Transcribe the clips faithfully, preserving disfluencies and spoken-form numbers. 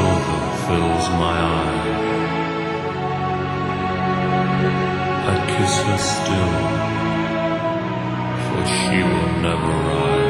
silver fills my eye. I kiss her still, for she will never rise.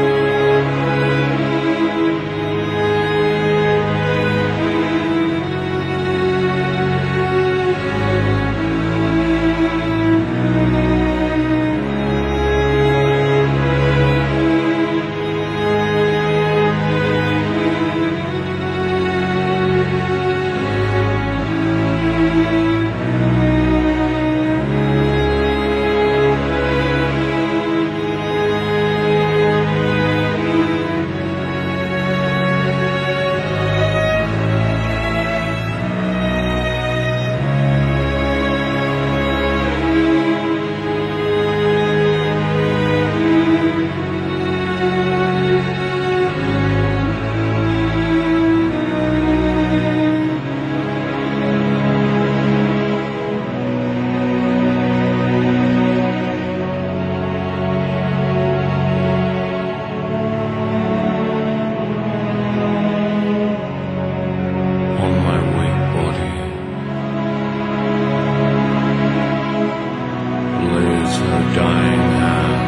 Dying hand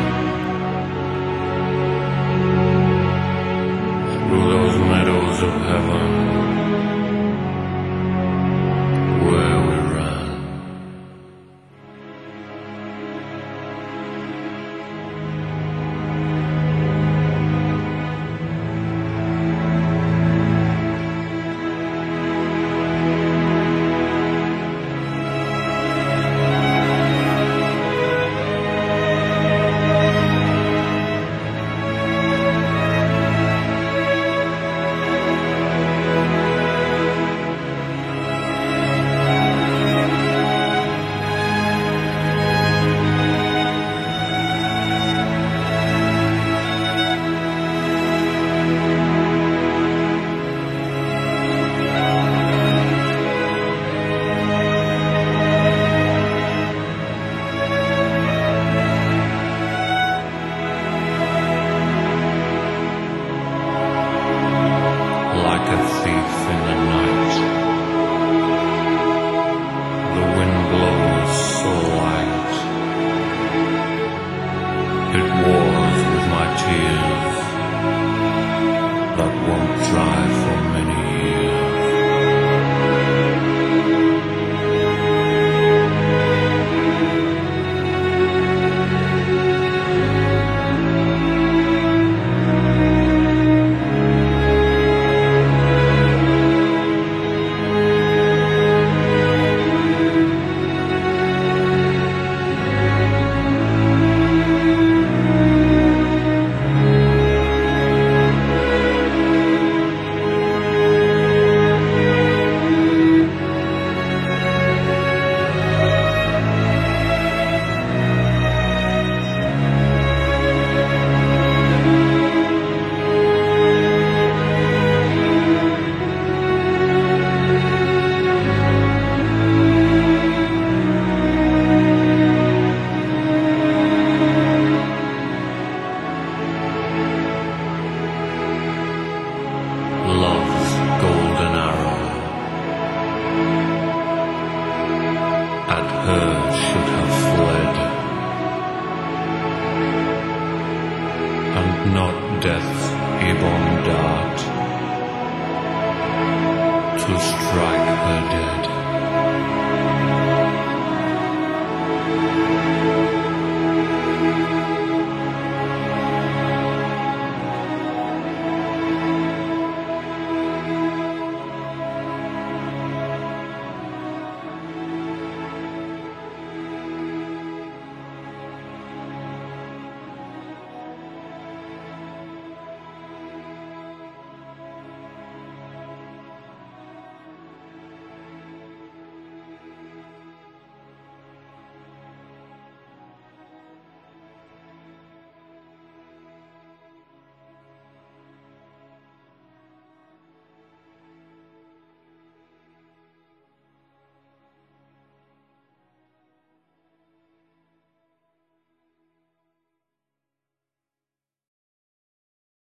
through those meadows of heaven where we ran. Like a thief in the night, the wind blows so light, it wars with my tears that won't dry for many years. Love's golden arrow at her should have fled, and not death's ebon dart to strike her dead.